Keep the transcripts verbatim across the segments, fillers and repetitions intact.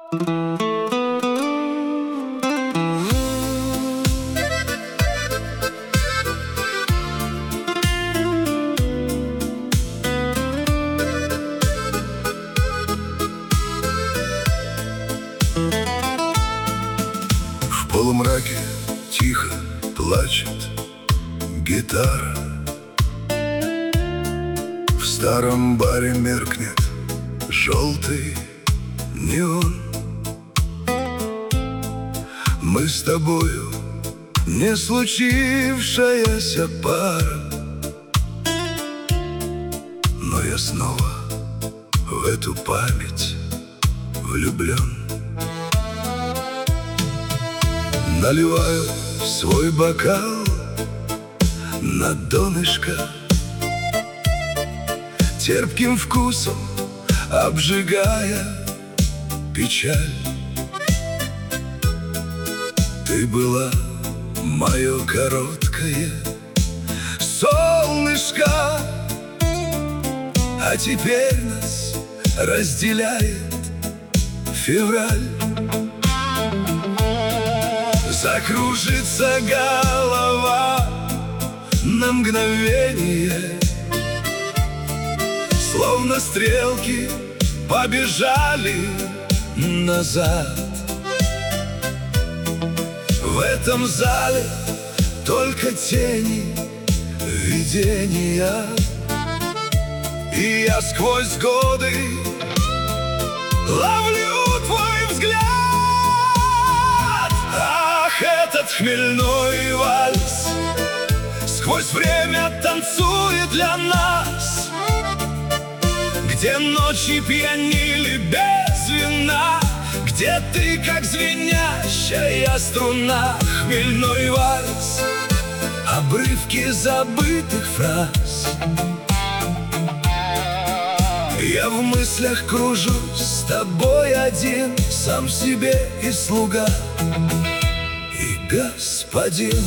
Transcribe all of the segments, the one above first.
В полумраке тихо плачет гитара. В старом баре меркнет желтый неон. Мы с тобою не случившаяся пара, но я снова в эту память влюблен. Наливаю свой бокал на донышко, терпким вкусом обжигая печаль. Ты была мое короткое солнышко, а теперь нас разделяет февраль. Закружится голова на мгновение, словно стрелки побежали назад. В этом зале только тени, видения, и я сквозь годы ловлю твой взгляд. Ах, этот хмельной вальс сквозь время танцует для нас, где ночи пьянили без вина, где ты, как звенящая струна. Хмельной вальс, обрывки забытых фраз. Я в мыслях кружусь с тобой один, сам себе и слуга, и господин.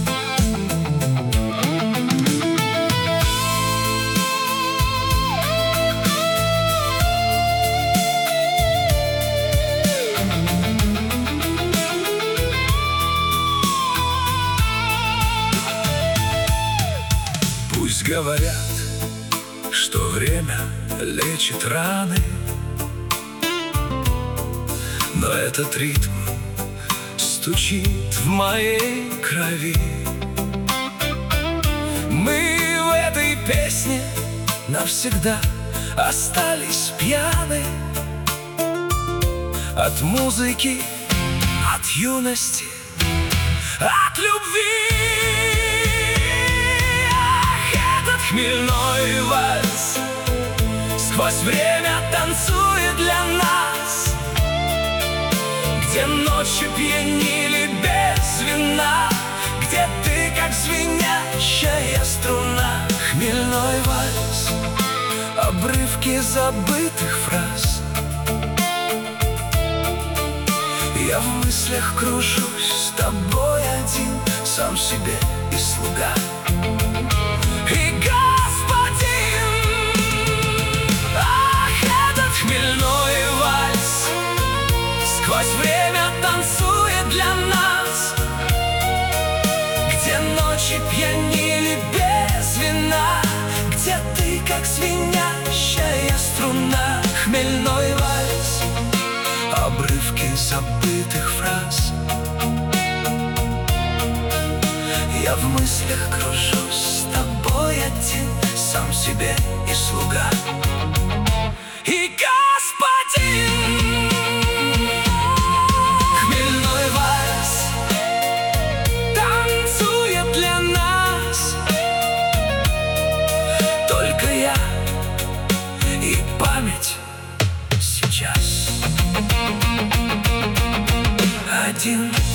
Пусть говорят, что время лечит раны, но этот ритм стучит в моей крови. Мы в этой песне навсегда остались пьяны от музыки, от юности, от любви. Хмельной вальс сквозь время танцует для нас, где ночи пьянили без вина, где ты, как звенящая струна. Хмельной вальс, обрывки забытых фраз. Я в мыслях кружусь с тобой один, сам себе и слуга, и господин. Ах, этот хмельной вальс сквозь время танцует для нас, где ночи пьянили без вина, где ты, как звенящая струна. Хмельной вальс, обрывки забытых фраз. Я в мыслях кружусь с тобой один, сам себе и слуга, и господин. Хмельной вальс танцует для нас, только я и память сейчас один.